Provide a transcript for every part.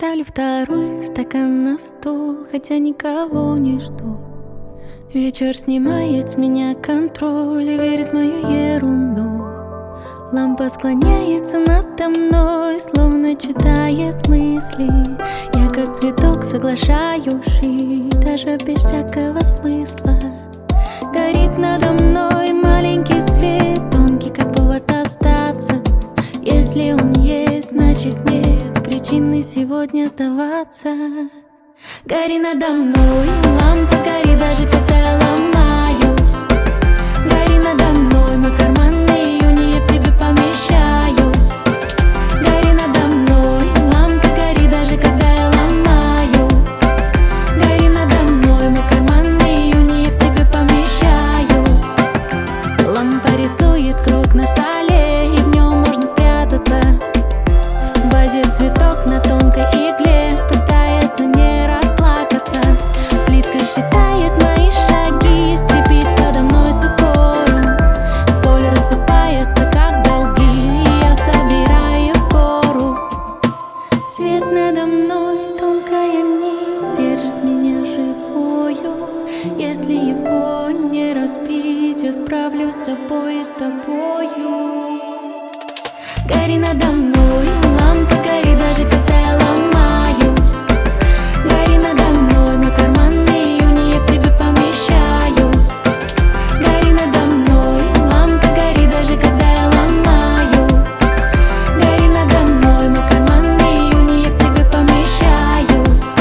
ставлю второй стакан на стол, хотя никого не жду. Вечер снимает с меня контроль и верит в мою ерунду. Лампа склоняется надо мной, словно читает мысли. Я как цветок соглашаюсь, и даже без всякого смысла. Горит надо мной маленький свет, тонкий как повод остаться. Если он есть, значит нет причины сегодня сдаваться. Гори надо мной, лампа, гори даже когда я ломаюсь. Гори надо мной, мой карманный июнь, я в тебе помещаюсь. Гори надо мной, лампа, гори даже когда я ломаюсь. Гори надо мной, мой карманный июнь, я в тебе помещаюсь. Лампа рисует круг на столе, и в нем можно спрятаться. В вазе цветок на тонкой игле пытается не расплакаться. Плитка считает мои шаги, скрипит подо мной с укором. Соль рассыпается, как долги, и я собираю гору. Свет надо мной, тонкая нить, держит меня живою. Если его не разбить, я справлюсь с собой и с тобою. Гори надо мной, лампа, гори даже когда я ломаюсь. Гори надо мной, мой карманный июнь, я в тебе помещаюсь. Гори надо мной, лампа, гори даже когда я ломаюсь. Гори надо мной, мой карманный июнь, я в тебе помещаюсь.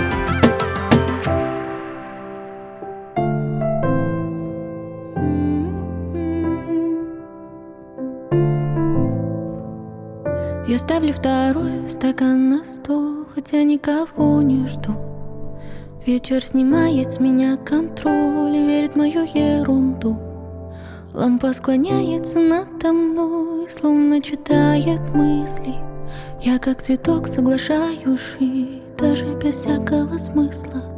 Я ставлю второй стакан на стол, хотя никого не жду. Вечер снимает с меня контроль и верит в мою ерунду. Лампа склоняется надо мной, словно читает мысли. Я как цветок соглашаюсь, и даже без всякого смысла.